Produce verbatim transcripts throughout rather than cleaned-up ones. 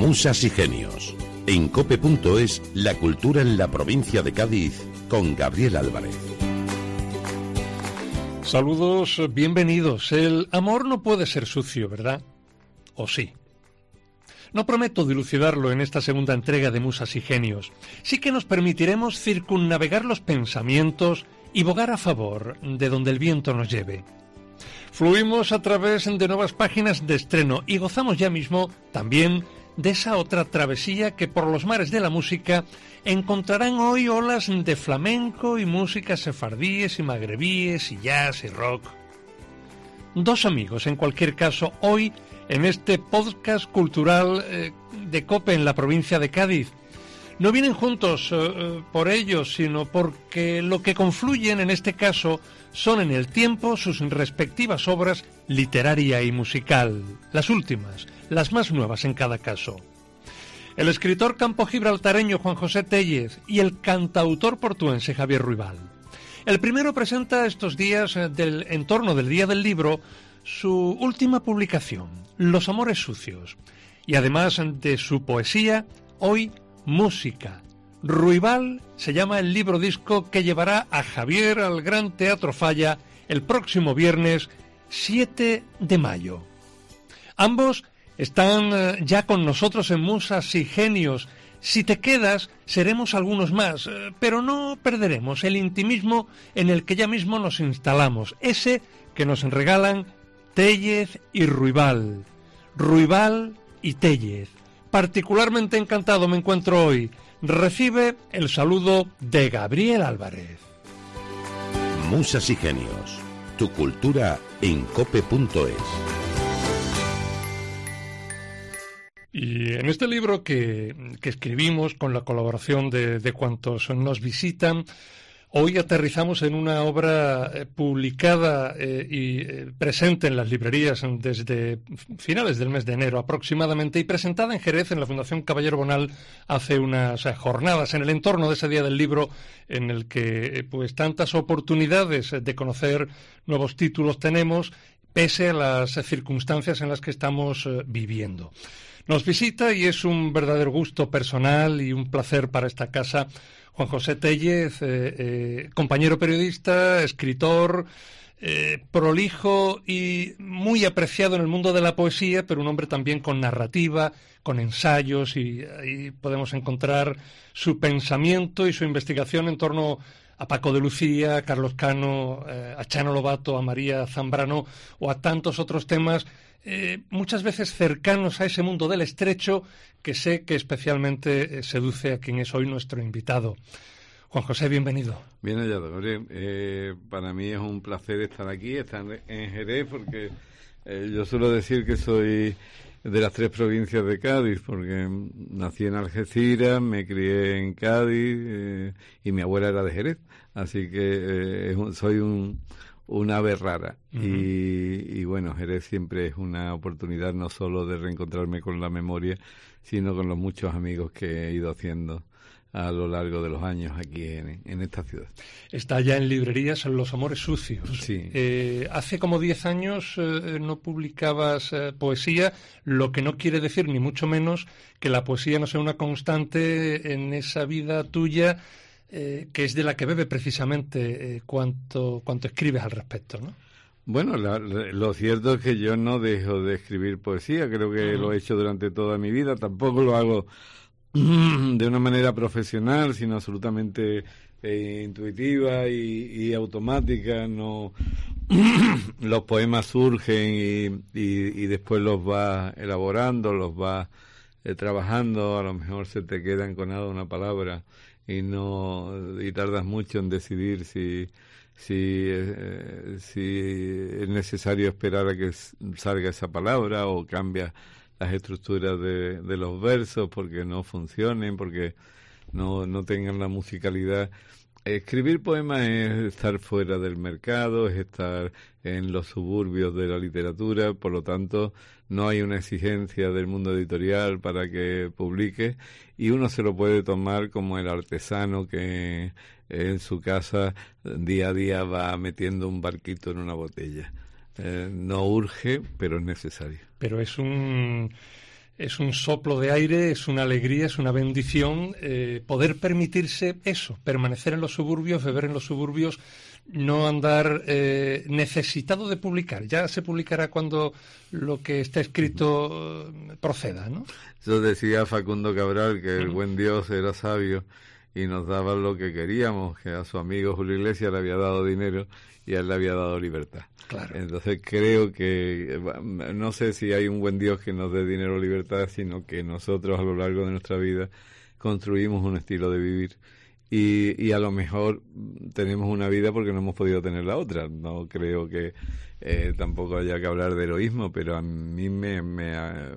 Musas y genios. En cope punto es, la cultura en la provincia de Cádiz, con Gabriel Álvarez. Saludos, bienvenidos. El amor no puede ser sucio, ¿verdad? ¿O sí? No prometo dilucidarlo en esta segunda entrega de Musas y genios. Sí que nos permitiremos circunnavegar los pensamientos y bogar a favor de donde el viento nos lleve. Fluimos a través de nuevas páginas de estreno y gozamos ya mismo también de esa otra travesía que por los mares de la música encontrarán hoy olas de flamenco y músicas sefardíes y magrebíes y jazz y rock. Dos amigos, en cualquier caso, hoy en este podcast cultural eh, de COPE en la provincia de Cádiz. No vienen juntos eh, por ellos, sino porque lo que confluyen en este caso son en el tiempo sus respectivas obras literaria y musical, las últimas, las más nuevas en cada caso. El escritor campo-gibraltareño Juan José Tellez y el cantautor portuense Javier Ruibal. El primero presenta estos días del en torno del Día del Libro su última publicación, Los amores sucios, y además de su poesía, hoy música. Ruibal se llama el libro disco que llevará a Javier al Gran Teatro Falla el próximo viernes siete de mayo. Ambos están ya con nosotros en Musas y Genios. Si te quedas, seremos algunos más, pero no perderemos el intimismo en el que ya mismo nos instalamos, ese que nos regalan Tellez y Ruibal. Ruibal y Tellez. Particularmente encantado me encuentro hoy. Recibe el saludo de Gabriel Álvarez. Musas y genios. Tu cultura en cope punto es. Y en este libro que, que escribimos con la colaboración de, de cuantos nos visitan, hoy aterrizamos en una obra eh, publicada eh, y eh, presente en las librerías desde finales del mes de enero aproximadamente y presentada en Jerez en la Fundación Caballero Bonal hace unas eh, jornadas en el entorno de ese Día del Libro en el que eh, pues tantas oportunidades de conocer nuevos títulos tenemos pese a las eh, circunstancias en las que estamos eh, viviendo. Nos visita y es un verdadero gusto personal y un placer para esta casa Juan José Tellez, eh, eh, compañero periodista, escritor, eh, prolijo y muy apreciado en el mundo de la poesía, pero un hombre también con narrativa, con ensayos, y ahí podemos encontrar su pensamiento y su investigación en torno a Paco de Lucía, a Carlos Cano, eh, a Chano Lobato, a María Zambrano o a tantos otros temas Eh, muchas veces cercanos a ese mundo del estrecho que sé que especialmente eh, seduce a quien es hoy nuestro invitado. Juan José, bienvenido. Bien hallado, Gabriel. Eh, para mí es un placer estar aquí, estar en Jerez, porque eh, yo suelo decir que soy de las tres provincias de Cádiz, porque nací en Algeciras, me crié en Cádiz eh, y mi abuela era de Jerez, así que eh, soy un... una ave rara. Uh-huh. y, y bueno, Jerez siempre es una oportunidad no solo de reencontrarme con la memoria, sino con los muchos amigos que he ido haciendo a lo largo de los años aquí en, en esta ciudad. Está ya en librerías Los amores sucios. Sí. Eh, hace como diez años eh, no publicabas eh, poesía, lo que no quiere decir ni mucho menos que la poesía no sea una constante en esa vida tuya, Eh, que es de la que bebe precisamente eh, cuanto, cuanto escribes al respecto, ¿no? Bueno, la, la, lo cierto es que yo no dejo de escribir poesía, creo que uh-huh. lo he hecho durante toda mi vida, tampoco lo hago de una manera profesional, sino absolutamente eh, intuitiva y, y automática. No, los poemas surgen y, y, y después los vas elaborando, los vas eh, trabajando, a lo mejor se te queda enconada una palabra y no y tardas mucho en decidir si si eh, si es necesario esperar a que salga esa palabra o cambias las estructuras de, de los versos porque no funcionen, porque no no tengan la musicalidad. Escribir poemas es estar fuera del mercado, es estar en los suburbios de la literatura, por lo tanto no hay una exigencia del mundo editorial para que publique y uno se lo puede tomar como el artesano que en su casa día a día va metiendo un barquito en una botella. Eh, no urge, pero es necesario. Pero es un es un soplo de aire, es una alegría, es una bendición eh, poder permitirse eso, permanecer en los suburbios, beber en los suburbios, no andar eh, necesitado de publicar. Ya se publicará cuando lo que está escrito eh, proceda, ¿no? Eso decía Facundo Cabral, que el buen Dios era sabio y nos daba lo que queríamos, que a su amigo Julio Iglesias le había dado dinero y a él le había dado libertad. Claro. Entonces creo que, no sé si hay un buen Dios que nos dé dinero o libertad, sino que nosotros a lo largo de nuestra vida construimos un estilo de vivir y, y a lo mejor tenemos una vida porque no hemos podido tener la otra. No creo que eh, tampoco haya que hablar de heroísmo, pero a mí me, me,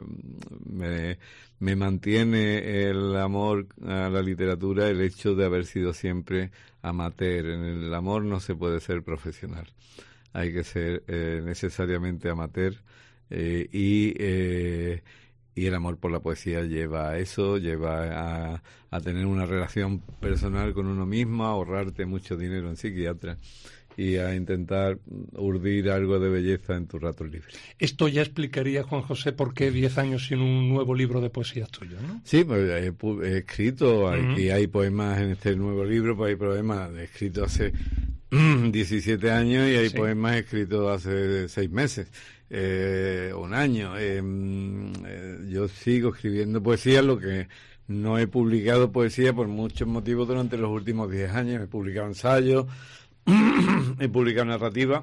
me, me mantiene el amor a la literatura el hecho de haber sido siempre amateur. En el amor no se puede ser profesional. Hay que ser eh, necesariamente amateur eh, y, eh, y el amor por la poesía lleva a eso, lleva a, a tener una relación personal con uno mismo, a ahorrarte mucho dinero en psiquiatra y a intentar urdir algo de belleza en tus ratos libres. Esto ya explicaría, Juan José, por qué diez años sin un nuevo libro de poesía tuyo, ¿no? Sí, pues he, he escrito, uh-huh. Aquí hay poemas en este nuevo libro, pues hay poemas escritos hace diecisiete años y hay sí. poemas escritos hace seis meses, eh, un año. Eh, eh, yo sigo escribiendo poesía, lo que no he publicado poesía por muchos motivos durante los últimos diez años. He publicado ensayos, he publicado narrativa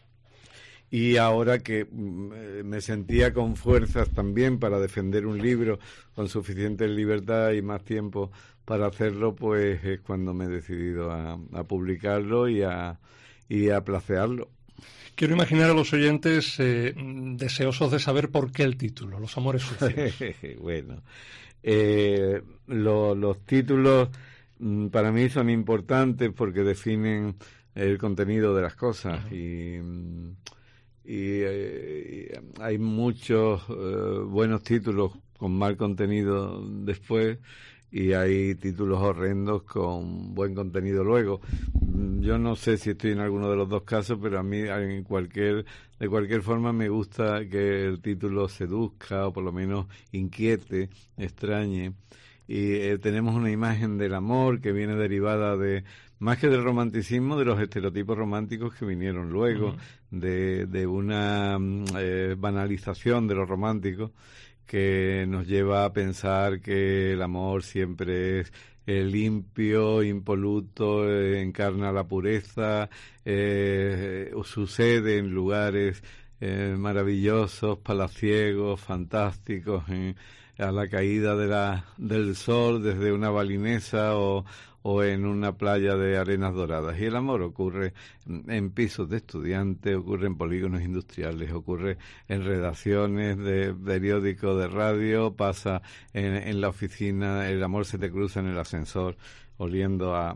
y ahora que me sentía con fuerzas también para defender un libro con suficiente libertad y más tiempo para hacerlo, pues es cuando me he decidido a, a publicarlo y a, y a placearlo. Quiero imaginar a los oyentes eh, deseosos de saber por qué el título, Los amores sucios. Bueno, eh, lo, los títulos mm, para mí son importantes porque definen el contenido de las cosas. Uh-huh. y, y, eh, y hay muchos eh, buenos títulos con mal contenido después y hay títulos horrendos con buen contenido luego. Yo no sé si estoy en alguno de los dos casos, pero a mí en cualquier de cualquier forma me gusta que el título seduzca o por lo menos inquiete, extrañe. Y eh, tenemos una imagen del amor que viene derivada de, más que del romanticismo, de los estereotipos románticos que vinieron luego, uh-huh. de, de una eh, banalización de lo romántico que nos lleva a pensar que el amor siempre es eh, limpio, impoluto, eh, encarna la pureza, eh, sucede en lugares eh, maravillosos, palaciegos, fantásticos, eh, a la caída de la, del sol desde una balinesa o, o en una playa de arenas doradas. Y el amor ocurre en pisos de estudiantes, ocurre en polígonos industriales, ocurre en redacciones de periódicos, de radio, pasa en, en la oficina, el amor se te cruza en el ascensor oliendo a,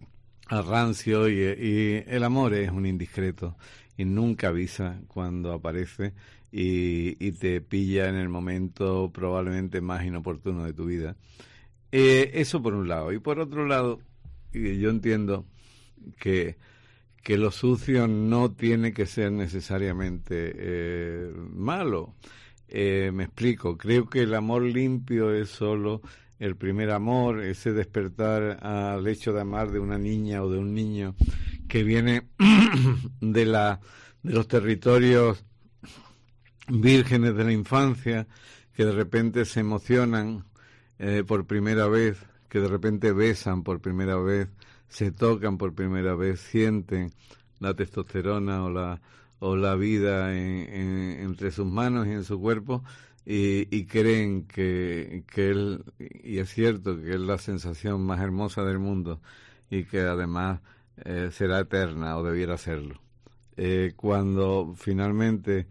a rancio y, y el amor es un indiscreto y nunca avisa cuando aparece y, y te pilla en el momento probablemente más inoportuno de tu vida. Eh, eso por un lado. Y por otro lado, yo entiendo que, que lo sucio no tiene que ser necesariamente eh, malo. Eh, me explico. Creo que el amor limpio es solo el primer amor, ese despertar al hecho de amar de una niña o de un niño que viene de, la, de los territorios vírgenes de la infancia, que de repente se emocionan Eh, por primera vez, que de repente besan por primera vez, se tocan por primera vez, sienten la testosterona o la o la vida en, en, entre sus manos y en su cuerpo y, y creen que, que él, y es cierto que es la sensación más hermosa del mundo y que además eh, será eterna o debiera serlo. Eh, cuando finalmente,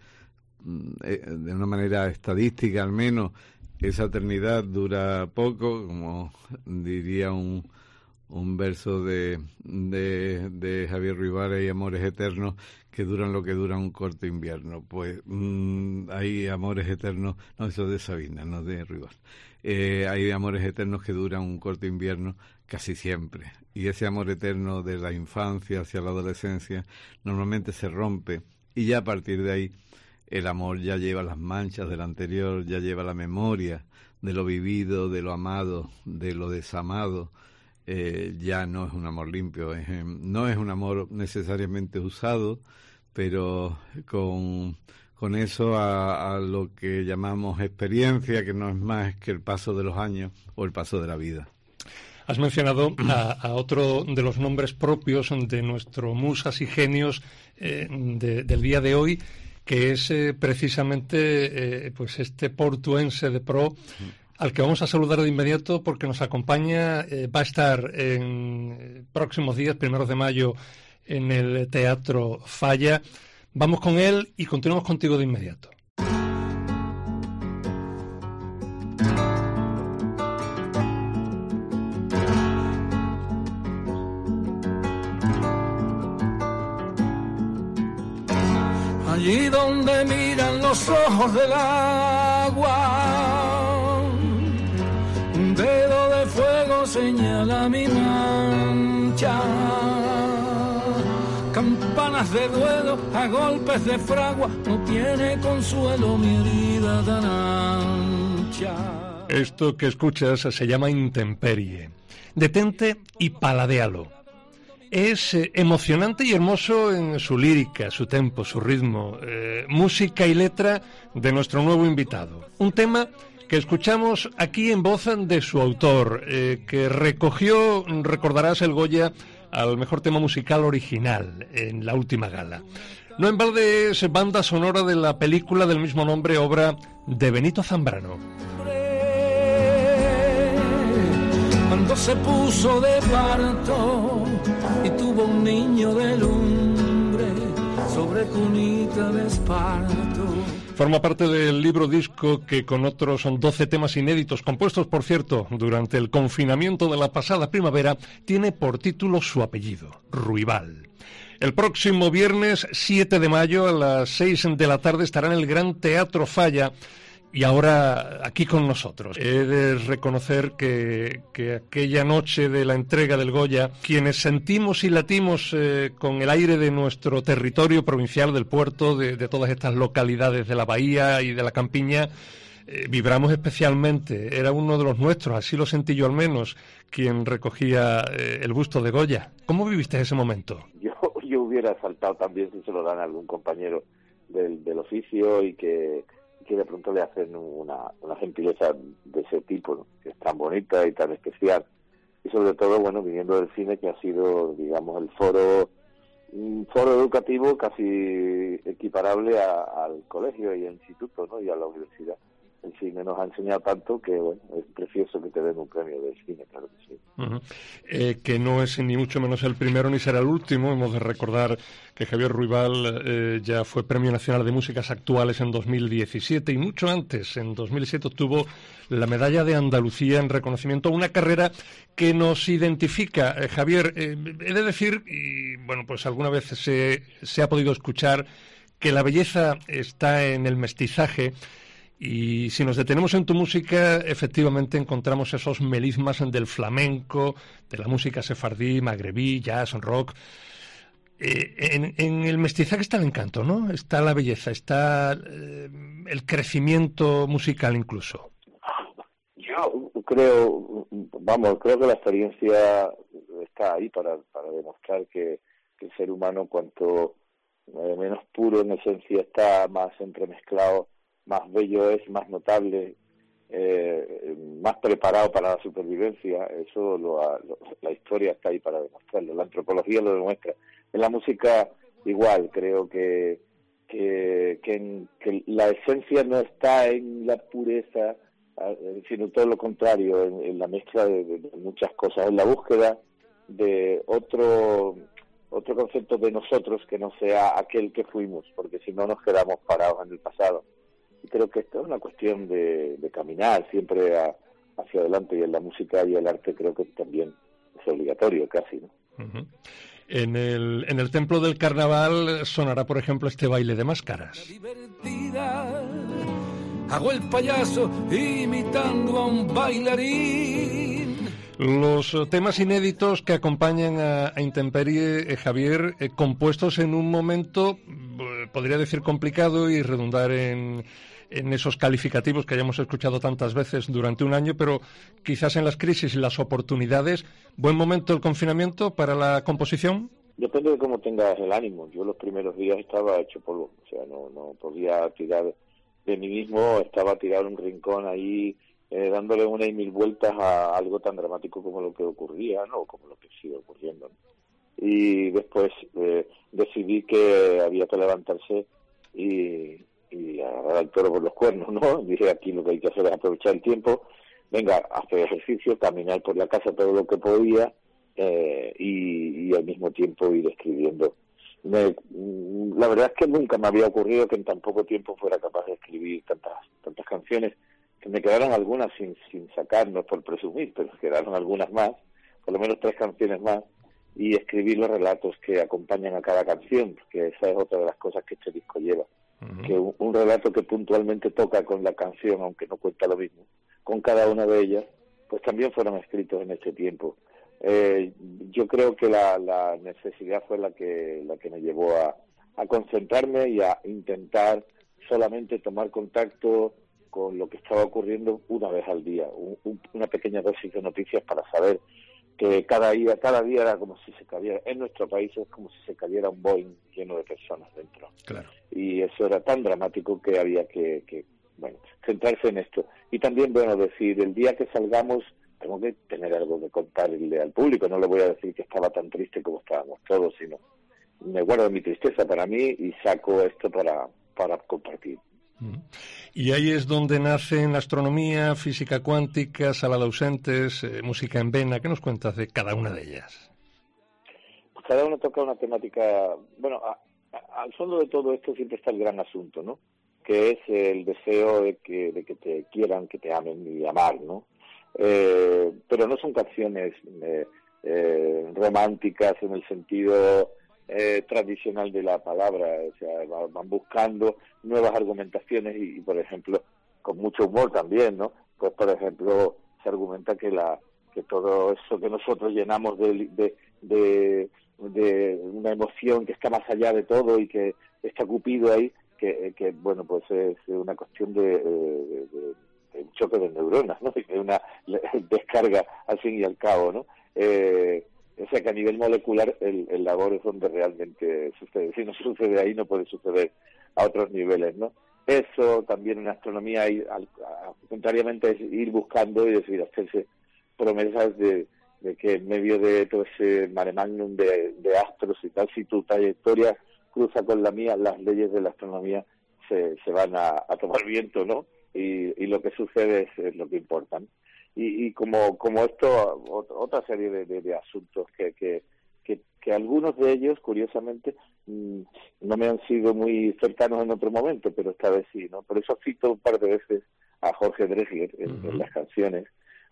eh, de una manera estadística al menos, esa eternidad dura poco, como diría un, un verso de, de, de Javier Ruibal, hay amores eternos que duran lo que dura un corto invierno. Pues mmm, hay amores eternos, no, eso de Sabina, no de Ruibal. Eh, hay amores eternos que duran un corto invierno casi siempre. Y ese amor eterno de la infancia hacia la adolescencia normalmente se rompe y ya a partir de ahí el amor ya lleva las manchas del anterior, ya lleva la memoria de lo vivido, de lo amado, de lo desamado. Eh, ya no es un amor limpio, es, no es un amor necesariamente usado, pero con, con eso a, a lo que llamamos experiencia, que no es más que el paso de los años o el paso de la vida. Has mencionado a, a otro de los nombres propios de nuestro Musas y Genios eh, de, del día de hoy, que es eh, precisamente eh, pues este portuense de pro, al que vamos a saludar de inmediato porque nos acompaña, eh, va a estar en próximos días, primeros de mayo, en el Teatro Falla. Vamos con él y continuamos contigo de inmediato. Allí donde miran los ojos del agua, un dedo de fuego señala mi mancha. Campanas de duelo a golpes de fragua, no tiene consuelo mi herida tan ancha. Esto que escuchas se llama Intemperie. Detente y paladéalo. Es eh, emocionante y hermoso en su lírica, su tempo, su ritmo, eh, música y letra de nuestro nuevo invitado. Un tema que escuchamos aquí en voz de su autor, eh, que recogió, recordarás, el Goya al mejor tema musical original en la última gala. No en balde es banda sonora de la película del mismo nombre, obra de Benito Zambrano. Cuando se puso de parto y tuvo un niño de lumbre sobre cunita de esparto. Forma parte del libro disco que, con otros doce temas inéditos, compuestos por cierto durante el confinamiento de la pasada primavera, tiene por título su apellido, Ruibal. El próximo viernes siete de mayo a las seis de la tarde estará en el Gran Teatro Falla. Y ahora aquí con nosotros. He de reconocer que, que aquella noche de la entrega del Goya, quienes sentimos y latimos eh, con el aire de nuestro territorio provincial, del puerto, de, de todas estas localidades de la bahía y de la campiña, eh, vibramos especialmente. Era uno de los nuestros, así lo sentí yo al menos, quien recogía eh, el busto de Goya. ¿Cómo viviste ese momento? Yo, yo hubiera saltado también si se lo dan a algún compañero del, del oficio y que... que de pronto le hacen una, una gentileza de ese tipo, ¿no? Que es tan bonita y tan especial. Y sobre todo, bueno, viniendo del cine, que ha sido, digamos, el foro, un foro educativo casi equiparable a, al colegio y al instituto, ¿no? Y a la universidad. El cine nos ha enseñado tanto que, bueno, es precioso que te den un premio del cine, claro que sí. Uh-huh. Eh, que no es ni mucho menos el primero ni será el último. Hemos de recordar que Javier Ruibal eh, ya fue Premio Nacional de Músicas Actuales en dos mil diecisiete y mucho antes, en dos mil siete, obtuvo la Medalla de Andalucía en reconocimiento a una carrera que nos identifica. Eh, Javier, eh, he de decir, y bueno, pues alguna vez se, se ha podido escuchar, que la belleza está en el mestizaje. Y si nos detenemos en tu música, efectivamente encontramos esos melismas del flamenco, de la música sefardí, magrebí, jazz, rock. Eh, en, en el mestizaje está el encanto, ¿no? Está la belleza, está eh, el crecimiento musical incluso. Yo creo, vamos, creo que la experiencia está ahí para, para demostrar que, que el ser humano, cuanto eh, menos puro en esencia está, más entremezclado, más bello es, más notable, eh, más preparado para la supervivencia. Eso lo, lo, la historia está ahí para demostrarlo, la antropología lo demuestra. En la música igual, creo que que, que, en, que la esencia no está en la pureza, sino todo lo contrario, en, en la mezcla de, de, de muchas cosas, en la búsqueda de otro otro concepto de nosotros que no sea aquel que fuimos, porque si no nos quedamos parados en el pasado. Y creo que esto es una cuestión de, de caminar siempre a, hacia adelante, y en la música y el arte creo que también es obligatorio casi, ¿no? Uh-huh. En el, en el Templo del Carnaval sonará, por ejemplo, este baile de máscaras. Divertida, hago el payaso imitando a un bailarín. Los temas inéditos que acompañan a, a Intemperie, eh, Javier, eh, compuestos en un momento eh, podría decir complicado y redundar en, en esos calificativos que hayamos escuchado tantas veces durante un año, pero quizás en las crisis y las oportunidades, ¿buen momento el confinamiento para la composición? Depende de cómo tengas el ánimo. Yo los primeros días estaba hecho polvo, o sea, no, no podía tirar de mí mismo, estaba tirado en un rincón ahí, eh, dándole una y mil vueltas a algo tan dramático como lo que ocurría, ¿no? Como lo que sigue ocurriendo, ¿no? Y después eh, decidí que había que levantarse y, y agarrar al toro por los cuernos, ¿no? Dije, aquí lo que hay que hacer es aprovechar el tiempo, venga, hacer ejercicio, caminar por la casa todo lo que podía, eh, y, y al mismo tiempo ir escribiendo. Me, la verdad es que nunca me había ocurrido que en tan poco tiempo fuera capaz de escribir tantas tantas canciones, que me quedaron algunas sin, sin sacar, no por presumir, pero quedaron algunas más, por lo menos tres canciones más, y escribir los relatos que acompañan a cada canción, porque esa es otra de las cosas que este disco lleva, uh-huh. que un, un relato que puntualmente toca con la canción, aunque no cuenta lo mismo, con cada una de ellas, pues también fueron escritos en este tiempo. Eh, yo creo que la, la necesidad fue la que la que me llevó a, a concentrarme y a intentar solamente tomar contacto con lo que estaba ocurriendo una vez al día, un, un, una pequeña dosis de noticias para saber que cada día cada día era como si se cayera, en nuestro país es como si se cayera un Boeing lleno de personas dentro. Claro. Y eso era tan dramático que había que, que bueno, centrarse en esto. Y también, bueno, decir, el día que salgamos tengo que tener algo que contarle al público, no le voy a decir que estaba tan triste como estábamos todos, sino me guardo mi tristeza para mí y saco esto para, para compartir. Y ahí es donde nacen la astronomía, física cuántica, sala de ausentes, eh, música en vena. ¿Qué nos cuentas de cada una de ellas? Pues cada uno toca una temática, bueno, a, a, al fondo de todo esto siempre está el gran asunto, ¿no? Que es el deseo de que, de que te quieran, que te amen y amar, ¿no? Eh, pero no son canciones eh, eh, románticas en el sentido eh, tradicional de la palabra, o sea, van buscando nuevas argumentaciones y, y, por ejemplo, con mucho humor también, ¿no? Pues, por ejemplo, se argumenta que la que todo eso que nosotros llenamos de, de, de, de una emoción que está más allá de todo y que está Cupido ahí, que, que bueno, pues es una cuestión de, de, de un choque de neuronas, ¿no? Y una descarga al fin y al cabo, ¿no? Eh, o sea que a nivel molecular el, el labor es donde realmente sucede. Si no sucede ahí, no puede suceder a otros niveles, ¿no? Eso también en astronomía, hay, al, a, contrariamente, es ir buscando y decir, hacerse promesas de, de que en medio de todo ese mare magnum de, de astros y tal, si tu trayectoria cruza con la mía, las leyes de la astronomía se, se van a, a tomar viento, ¿no? Y, y lo que sucede es, es lo que importa, ¿no? Y, y como como esto, otra serie de, de, de asuntos que, que, que, que algunos de ellos, curiosamente, mmm, no me han sido muy cercanos en otro momento, pero esta vez sí, ¿no? Por eso cito un par de veces a Jorge Drexler en, uh-huh. en las canciones,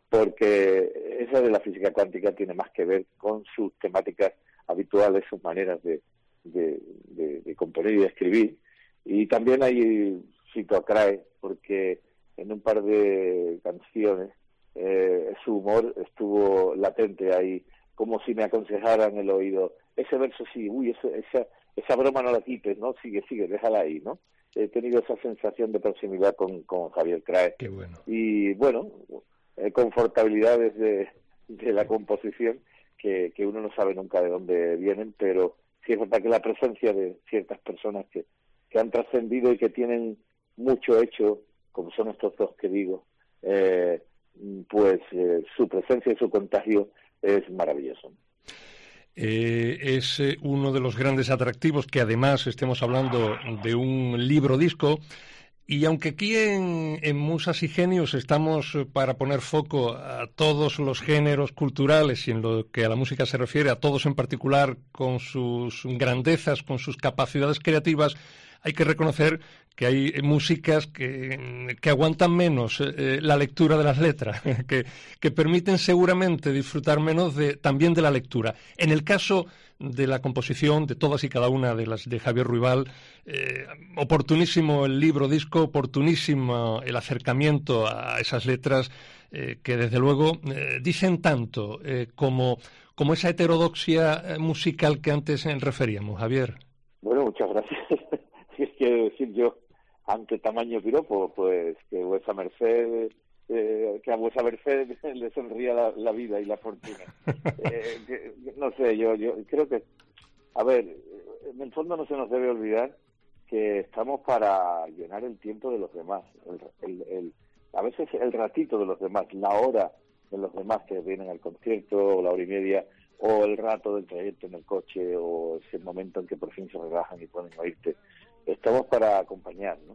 porque esa de la física cuántica tiene más que ver con sus temáticas habituales, sus maneras de, de, de, de componer y de escribir. Y también hay cito a Crae, porque en un par de canciones eh, su humor estuvo latente ahí, como si me aconsejaran el oído, ese verso sí, uy, esa, esa, esa broma no la quites, ¿no? Sigue, sigue, déjala ahí, ¿no? He tenido esa sensación de proximidad con, con Javier Crae. Qué bueno. Y bueno, eh, confortabilidades de, de la composición que, que uno no sabe nunca de dónde vienen, pero sí es verdad que la presencia de ciertas personas que, que han trascendido y que tienen mucho hecho, como son estos dos que digo, eh, pues eh, su presencia y su contagio es maravilloso. Eh, es eh, uno de los grandes atractivos que además estemos hablando de un libro disco, y aunque aquí en, en Musas y Genios estamos para poner foco a todos los géneros culturales y en lo que a la música se refiere, a todos en particular con sus grandezas, con sus capacidades creativas, hay que reconocer que hay músicas que, que aguantan menos eh, la lectura de las letras, que, que permiten seguramente disfrutar menos de, también de la lectura. En el caso de la composición de todas y cada una de las de Javier Ruibal, eh, oportunísimo el libro disco, oportunísimo el acercamiento a esas letras eh, que desde luego eh, dicen tanto eh, como, como esa heterodoxia musical que antes referíamos, Javier. Bueno, muchas gracias. decir yo ante tamaño piropo? Pues que vuesa merced, eh, que a vuesa merced le sonría la, la vida y la fortuna. Eh, que, no sé, yo, yo creo que, a ver, en el fondo no se nos debe olvidar que estamos para llenar el tiempo de los demás, el, el, el, a veces el ratito de los demás, la hora de los demás que vienen al concierto, o la hora y media, o el rato del trayecto en el coche, o ese momento en que por fin se relajan y pueden oírte. Estamos para acompañar, ¿no?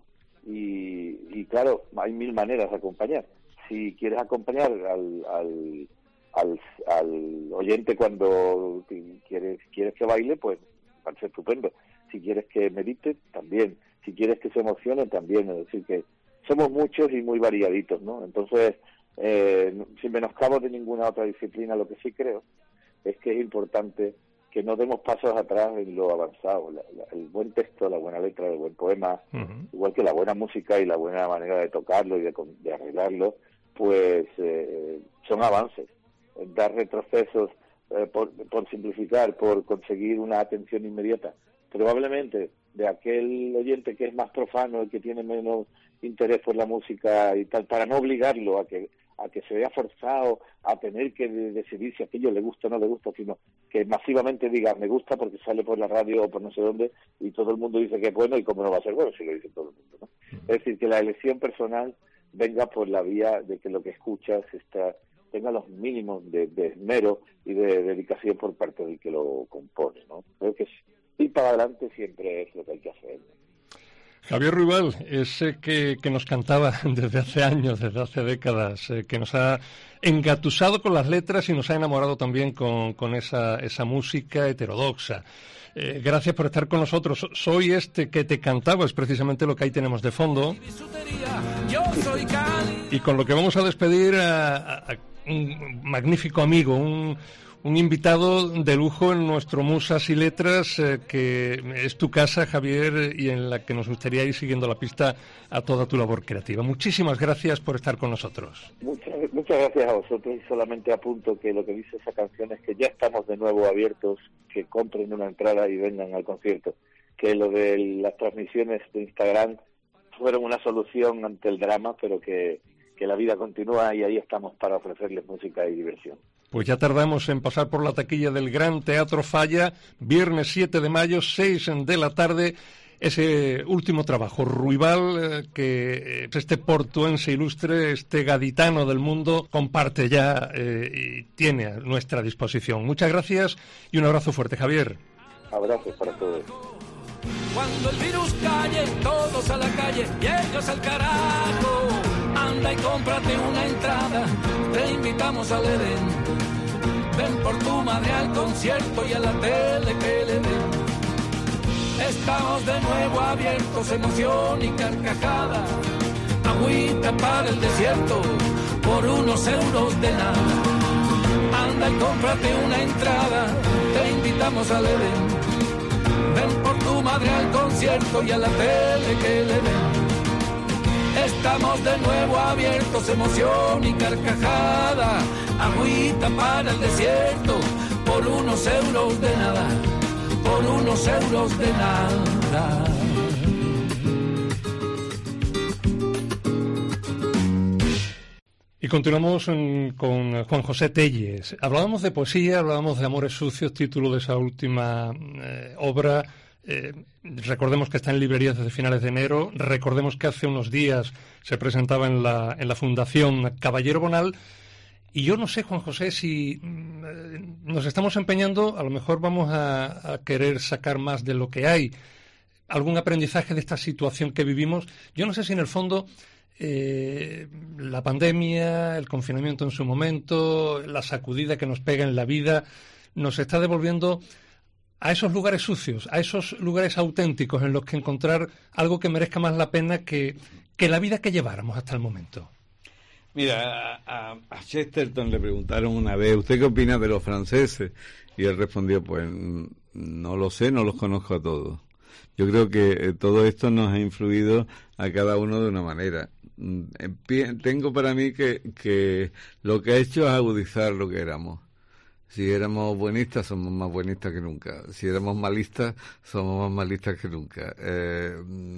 Y, y claro, hay mil maneras de acompañar. Si quieres acompañar al, al, al, al oyente cuando quieres, quieres que baile, pues parece estupendo. Si quieres que medite, también. Si quieres que se emocione, también. Es decir, que somos muchos y muy variaditos, ¿no? Entonces, eh, sin menoscabo de ninguna otra disciplina, lo que sí creo es que es importante que no demos pasos atrás en lo avanzado. La, la, el buen texto, la buena letra, el buen poema, uh-huh. igual que la buena música y la buena manera de tocarlo y de, de arreglarlo, pues eh, son avances. Dar retrocesos eh, por, por simplificar, por conseguir una atención inmediata, probablemente de aquel oyente que es más profano y que tiene menos interés por la música y tal, para no obligarlo a que a que se vea forzado a tener que decidir si aquello le gusta o no le gusta, sino que masivamente diga me gusta porque sale por la radio o por no sé dónde y todo el mundo dice que es bueno y cómo no va a ser bueno si lo dice todo el mundo, ¿no? Es decir, que la elección personal venga por la vía de que lo que escuchas está, tenga los mínimos de, de esmero y de dedicación por parte del que lo compone, ¿no? Creo que ir para adelante siempre es lo que hay que hacer, ¿no? Javier Ruibal, ese que, que nos cantaba desde hace años, desde hace décadas, eh, que nos ha engatusado con las letras y nos ha enamorado también con, con esa, esa música heterodoxa. Eh, gracias por estar con nosotros. Soy este que te cantaba, es precisamente lo que ahí tenemos de fondo. Y con lo que vamos a despedir a, a, a un magnífico amigo, un... Un invitado de lujo en nuestro Musas y Letras, eh, que es tu casa, Javier, y en la que nos gustaría ir siguiendo la pista a toda tu labor creativa. Muchísimas gracias por estar con nosotros. Muchas, muchas gracias a vosotros, y solamente apunto que lo que dice esa canción es que ya estamos de nuevo abiertos, que compren una entrada y vengan al concierto, que lo de las transmisiones de Instagram fueron una solución ante el drama, pero que, que la vida continúa y ahí estamos para ofrecerles música y diversión. Pues ya tardamos en pasar por la taquilla del Gran Teatro Falla, viernes siete de mayo, seis de la tarde, ese último trabajo, Ruibal, eh, que este portuense ilustre, este gaditano del mundo, comparte ya eh, y tiene a nuestra disposición. Muchas gracias y un abrazo fuerte, Javier. Abrazos para todos. Cuando el virus calle, todos a la calle y ellos al carajo. Anda y cómprate una entrada, te invitamos al Edén. Ven por tu madre al concierto y a la tele que le den. Estamos de nuevo abiertos, emoción y carcajada. Agüita para el desierto, por unos euros de nada. Anda y cómprate una entrada, te invitamos al Edén. Ven por tu madre al concierto y a la tele que le den. Estamos de nuevo abiertos, emoción y carcajada. Agüita para el desierto, por unos euros de nada, por unos euros de nada. Y continuamos en, con Juan José Telles. Hablábamos de poesía, hablábamos de Amores Sucios, título de esa última eh, obra. Eh, recordemos que está en librerías desde finales de enero. Recordemos que hace unos días se presentaba en la, en la Fundación Caballero Bonal. Y yo no sé, Juan José, si eh, nos estamos empeñando, a lo mejor vamos a, a querer sacar más de lo que hay. Algún aprendizaje de esta situación que vivimos. Yo no sé si en el fondo eh, la pandemia, el confinamiento en su momento, la sacudida que nos pega en la vida, nos está devolviendo a esos lugares sucios, a esos lugares auténticos en los que encontrar algo que merezca más la pena que, que la vida que lleváramos hasta el momento. Mira, a, a Chesterton le preguntaron una vez, ¿usted qué opina de los franceses? Y él respondió, pues no lo sé, no los conozco a todos. Yo creo que eh, todo esto nos ha influido a cada uno de una manera. Tengo para mí que, que lo que ha hecho es agudizar lo que éramos. Si éramos buenistas, somos más buenistas que nunca. Si éramos malistas, somos más malistas que nunca. Eh,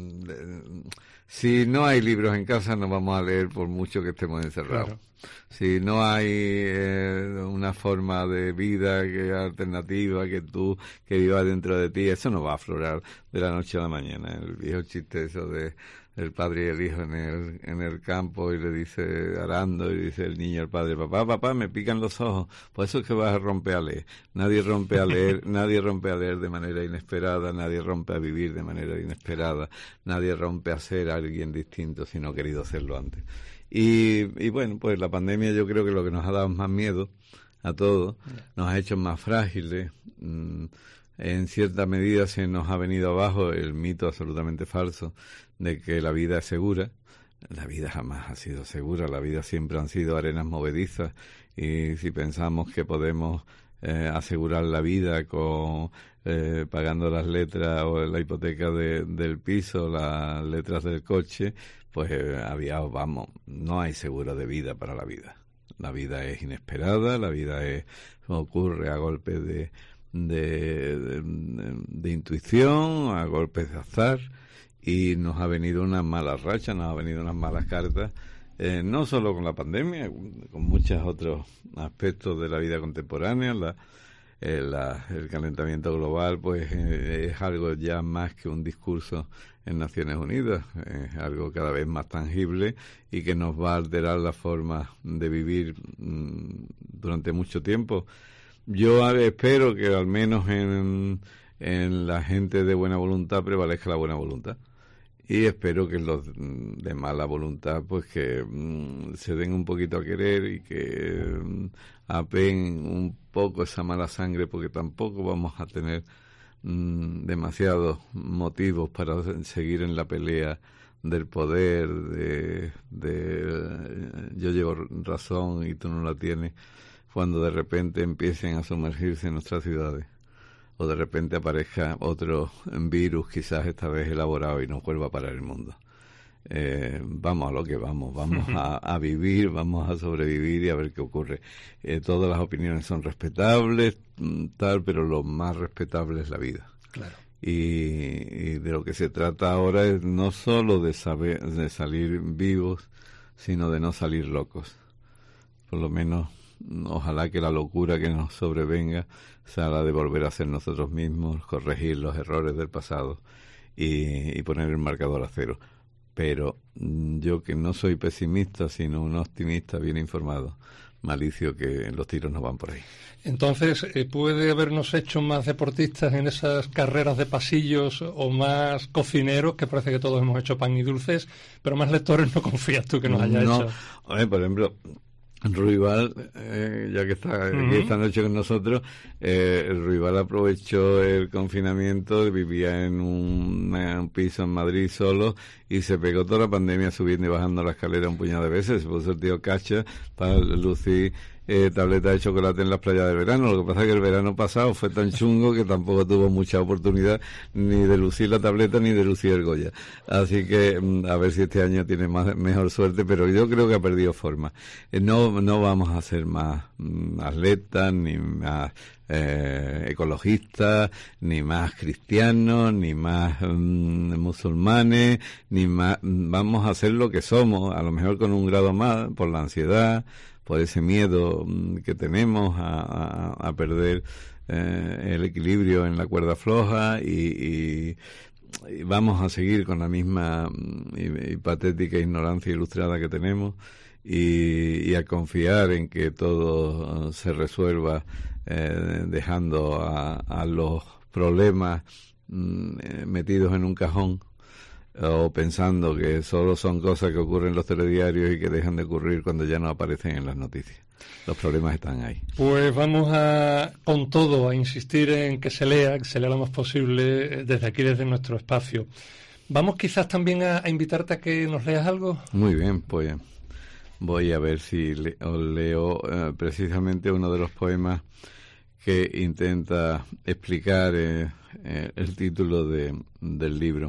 si no hay libros en casa, no vamos a leer por mucho que estemos encerrados. Claro. Si no hay eh, una forma de vida que alternativa que tú, que viva dentro de ti, eso no va a aflorar de la noche a la mañana. El viejo chiste eso de el padre y el hijo en el en el campo, y le dice arando, y dice el niño al padre, papá, papá, me pican los ojos, por eso es que vas a romper a leer. Nadie rompe a leer, nadie rompe a leer de manera inesperada, nadie rompe a vivir de manera inesperada, nadie rompe a ser alguien distinto si no ha querido hacerlo antes. Y, y bueno, pues la pandemia yo creo que lo que nos ha dado más miedo a todos, nos ha hecho más frágiles. mmm, En cierta medida se nos ha venido abajo el mito absolutamente falso de que la vida es segura. La vida jamás ha sido segura, la vida siempre han sido arenas movedizas, y si pensamos que podemos eh, asegurar la vida con eh, pagando las letras o la hipoteca de, del piso, las letras del coche, pues eh, había, vamos, no hay seguro de vida para la vida. La vida es inesperada, la vida es ocurre a golpe de De, de, de intuición, a golpes de azar, y nos ha venido una mala racha, nos ha venido unas malas cartas, eh, no solo con la pandemia, con muchos otros aspectos de la vida contemporánea. La, eh, la, el calentamiento global pues eh, es algo ya más que un discurso en Naciones Unidas, es algo cada vez más tangible y que nos va a alterar la forma de vivir mmm, durante mucho tiempo. Yo espero que al menos en, en la gente de buena voluntad prevalezca la buena voluntad, y espero que los de mala voluntad pues que mmm, se den un poquito a querer y que mmm, apeen un poco esa mala sangre, porque tampoco vamos a tener mmm, demasiados motivos para seguir en la pelea del poder, de, de yo llevo razón y tú no la tienes, cuando de repente empiecen a sumergirse en nuestras ciudades, o de repente aparezca otro virus, quizás esta vez elaborado, y nos vuelva a parar el mundo. Eh, vamos a lo que vamos, vamos a, a vivir, vamos a sobrevivir y a ver qué ocurre. Eh, todas las opiniones son respetables, tal, pero lo más respetable es la vida. Claro. Y, y de lo que se trata ahora es no solo de saber, de salir vivos, sino de no salir locos. Por lo menos, ojalá que la locura que nos sobrevenga sea la de volver a ser nosotros mismos, corregir los errores del pasado y, y poner el marcador a cero. Pero yo, que no soy pesimista, sino un optimista bien informado, malicio que los tiros no van por ahí. Entonces, ¿puede habernos hecho más deportistas en esas carreras de pasillos o más cocineros, que parece que todos hemos hecho pan y dulces, pero más lectores no confías tú que nos haya no, hecho? Oye, por ejemplo, Ruibal, eh, ya que está aquí uh-huh. esta noche con nosotros, eh, Ruibal aprovechó el confinamiento, vivía en un, un piso en Madrid solo, y se pegó toda la pandemia subiendo y bajando la escalera un puñado de veces. Se puso el tío Cacha para lucir eh, tableta de chocolate en las playas de verano. Lo que pasa es que el verano pasado fue tan chungo que tampoco tuvo mucha oportunidad ni de lucir la tableta ni de lucir el Goya. Así que a ver si este año tiene más, mejor suerte, pero yo creo que ha perdido forma. Eh, no, no vamos a ser más mm, atletas, ni más eh, ecologistas, ni más cristianos, ni más mm, musulmanes, ni más. Vamos a ser lo que somos, a lo mejor con un grado más, por la ansiedad, por ese miedo que tenemos a, a, a perder eh, el equilibrio en la cuerda floja, y, y, y vamos a seguir con la misma y, y patética ignorancia ilustrada que tenemos, y, y a confiar en que todo se resuelva eh, dejando a, a los problemas mm, metidos en un cajón, o pensando que solo son cosas que ocurren en los telediarios y que dejan de ocurrir cuando ya no aparecen en las noticias. Los problemas están ahí. Pues vamos a, con todo, a insistir en que se lea, que se lea lo más posible desde aquí, desde nuestro espacio. Vamos quizás también a, a invitarte a que nos leas algo. Muy bien, pues voy a ver si le, os leo eh, precisamente uno de los poemas que intenta explicar eh, eh, el título de, del libro.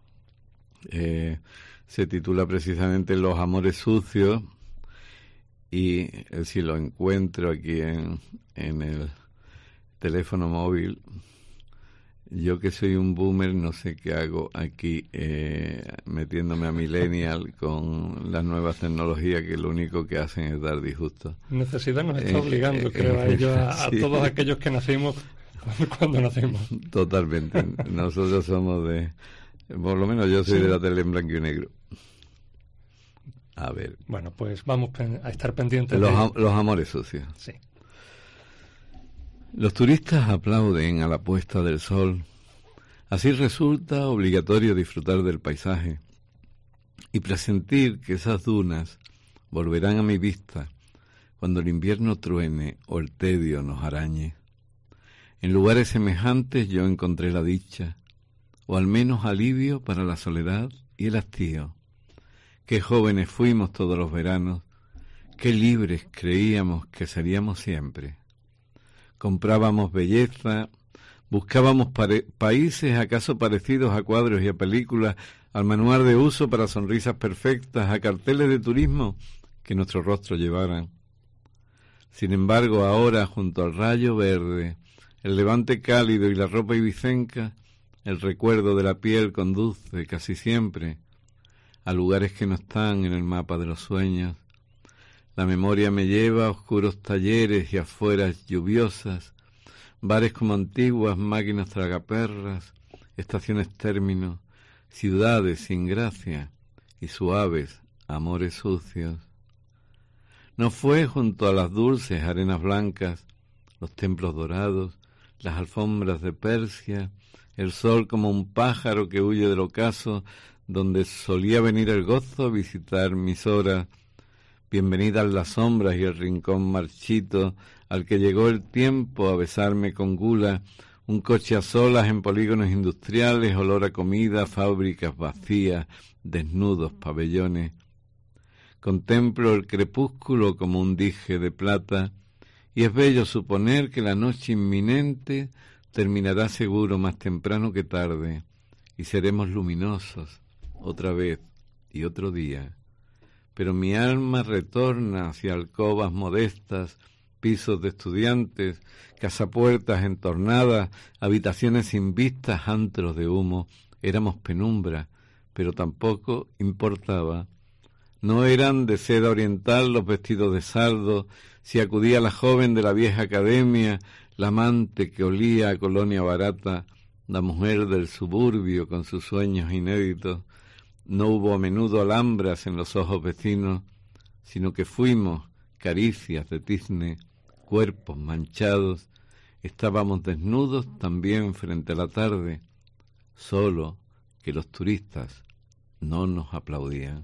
Eh, se titula precisamente Los amores sucios, y eh, si lo encuentro aquí en, en el teléfono móvil, yo que soy un boomer, no sé qué hago aquí eh, metiéndome a millennial con las nuevas tecnologías que lo único que hacen es dar disgusto. Necesidad nos está Eh, obligando, eh, creo, a eh, ello, a, sí. a todos aquellos que nacimos cuando nacimos. Totalmente. Nosotros somos de... Por lo menos yo soy Sí. de la tele en blanco y negro. A ver. Bueno, pues vamos pen- a estar pendientes Los, de... am- los amores sucios. Sí. Los turistas aplauden a la puesta del sol. Así resulta obligatorio disfrutar del paisaje y presentir que esas dunas volverán a mi vista cuando el invierno truene o el tedio nos arañe. En lugares semejantes yo encontré la dicha, o al menos alivio para la soledad y el hastío. Qué jóvenes fuimos todos los veranos, qué libres creíamos que seríamos siempre. Comprábamos belleza, buscábamos pare- países acaso parecidos a cuadros y a películas, al manual de uso para sonrisas perfectas, a carteles de turismo que nuestro rostro llevaran. Sin embargo, ahora, junto al rayo verde, el levante cálido y la ropa ibicenca, el recuerdo de la piel conduce casi siempre a lugares que no están en el mapa de los sueños. La memoria me lleva a oscuros talleres y afueras lluviosas, bares como antiguas máquinas tragaperras, estaciones términos, ciudades sin gracia y suaves amores sucios. No fue junto a las dulces arenas blancas, los templos dorados, las alfombras de Persia, el sol como un pájaro que huye del ocaso, donde solía venir el gozo a visitar mis horas, bienvenidas las sombras y el rincón marchito, al que llegó el tiempo a besarme con gula, un coche a solas en polígonos industriales, olor a comida, fábricas vacías, desnudos pabellones. Contemplo el crepúsculo como un dije de plata, y es bello suponer que la noche inminente terminará seguro más temprano que tarde, y seremos luminosos otra vez y otro día. Pero mi alma retorna hacia alcobas modestas, pisos de estudiantes, casapuertas entornadas, habitaciones sin vistas, antros de humo. Éramos penumbra, pero tampoco importaba. No eran de seda oriental los vestidos de sardo, si acudía la joven de la vieja academia, la amante que olía a colonia barata, la mujer del suburbio con sus sueños inéditos. No hubo a menudo alhambras en los ojos vecinos, sino que fuimos caricias de tizne, cuerpos manchados. Estábamos desnudos también frente a la tarde, solo que los turistas no nos aplaudían.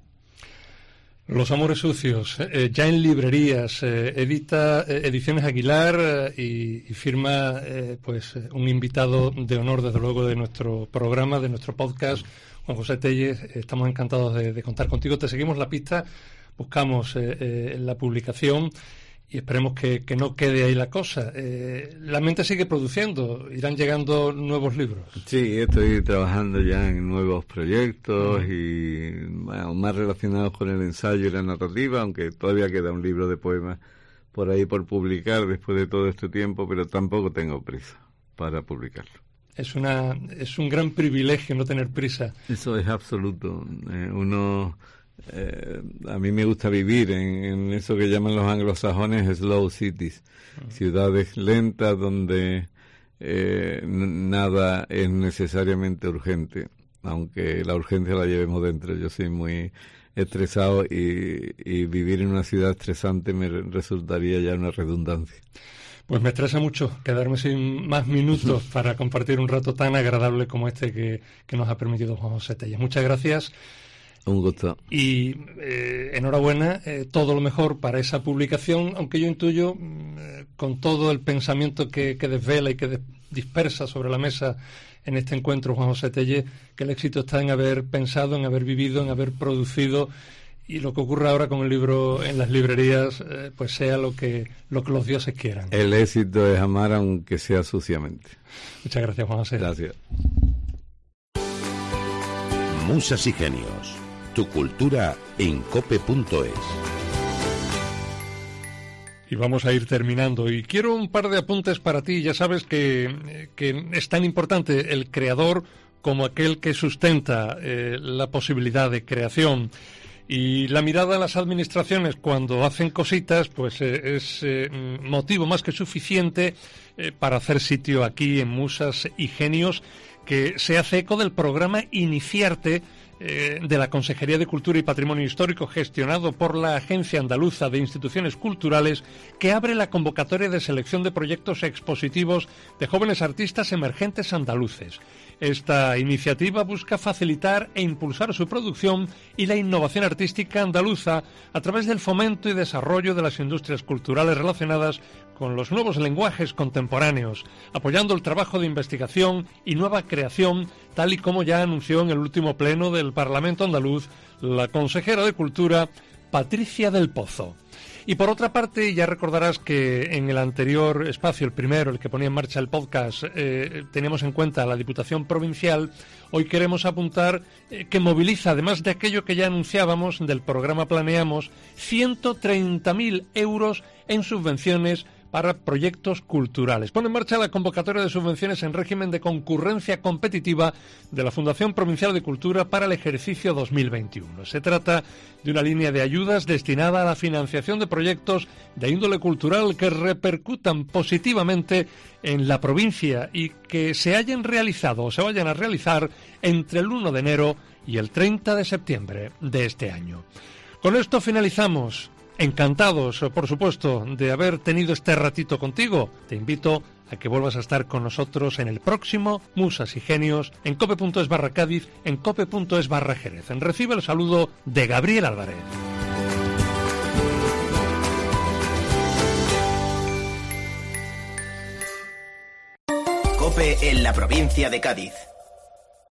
Los amores sucios, eh, ya en librerías, eh, edita eh, Ediciones Aguilar eh, y, y firma eh, pues eh, un invitado de honor, desde luego, de nuestro programa, de nuestro podcast, Juan José Tellez. Eh, estamos encantados de, de contar contigo. Te seguimos la pista, buscamos eh, eh, la publicación y esperemos que, que no quede ahí la cosa. Eh, la mente sigue produciendo, irán llegando nuevos libros. Sí, estoy trabajando ya en nuevos proyectos y bueno, más relacionados con el ensayo y la narrativa, aunque todavía queda un libro de poemas por ahí por publicar después de todo este tiempo, pero tampoco tengo prisa para publicarlo. Es una es un gran privilegio no tener prisa. Eso es absoluto. Eh, uno... Eh, a mí me gusta vivir en, en eso que llaman los anglosajones slow cities, uh-huh. Ciudades lentas donde eh, n- nada es necesariamente urgente, aunque la urgencia la llevemos dentro. Yo soy muy estresado y, y vivir en una ciudad estresante me re- resultaría ya una redundancia. Pues me estresa mucho quedarme sin más minutos para compartir un rato tan agradable como este que, que nos ha permitido Juan José Tellez. Muchas gracias. Un gusto. Y eh, enhorabuena, eh, todo lo mejor para esa publicación, aunque yo intuyo, eh, con todo el pensamiento que, que desvela y que de, dispersa sobre la mesa en este encuentro Juan José Tellez, que el éxito está en haber pensado, en haber vivido, en haber producido, y lo que ocurra ahora con el libro en las librerías, eh, pues sea lo que, lo que los dioses quieran. El éxito es amar aunque sea suciamente. Muchas gracias, Juan José. Gracias. Musas y genios. Tu cultura en cope punto es. Y vamos a ir terminando. Y quiero un par de apuntes para ti. Ya sabes que, que es tan importante el creador como aquel que sustenta eh, la posibilidad de creación. Y la mirada a las administraciones cuando hacen cositas, pues eh, es eh, motivo más que suficiente eh, para hacer sitio aquí en Musas y Genios, que se hace eco del programa Iniciarte eh, de la Consejería de Cultura y Patrimonio Histórico, gestionado por la Agencia Andaluza de Instituciones Culturales, que abre la convocatoria de selección de proyectos expositivos de jóvenes artistas emergentes andaluces. Esta iniciativa busca facilitar e impulsar su producción y la innovación artística andaluza a través del fomento y desarrollo de las industrias culturales relacionadas con los nuevos lenguajes contemporáneos, apoyando el trabajo de investigación y nueva creación, tal y como ya anunció en el último pleno del Parlamento andaluz la consejera de Cultura, Patricia del Pozo. Y por otra parte, ya recordarás que en el anterior espacio, el primero, el que ponía en marcha el podcast, eh, teníamos en cuenta a la Diputación Provincial. Hoy queremos apuntar eh, que moviliza, además de aquello que ya anunciábamos del programa Planeamos, ciento treinta mil euros en subvenciones para proyectos culturales. Pone en marcha la convocatoria de subvenciones en régimen de concurrencia competitiva de la Fundación Provincial de Cultura para el ejercicio dos mil veintiuno. Se trata de una línea de ayudas destinada a la financiación de proyectos de índole cultural que repercutan positivamente en la provincia y que se hayan realizado o se vayan a realizar entre el uno de enero y el treinta de septiembre de este año. Con esto finalizamos. Encantados, por supuesto, de haber tenido este ratito contigo. Te invito a que vuelvas a estar con nosotros en el próximo Musas y Genios, en cope.es barra Cádiz, en cope.es barra Jerez. Recibe el saludo de Gabriel Álvarez. COPE en la provincia de Cádiz.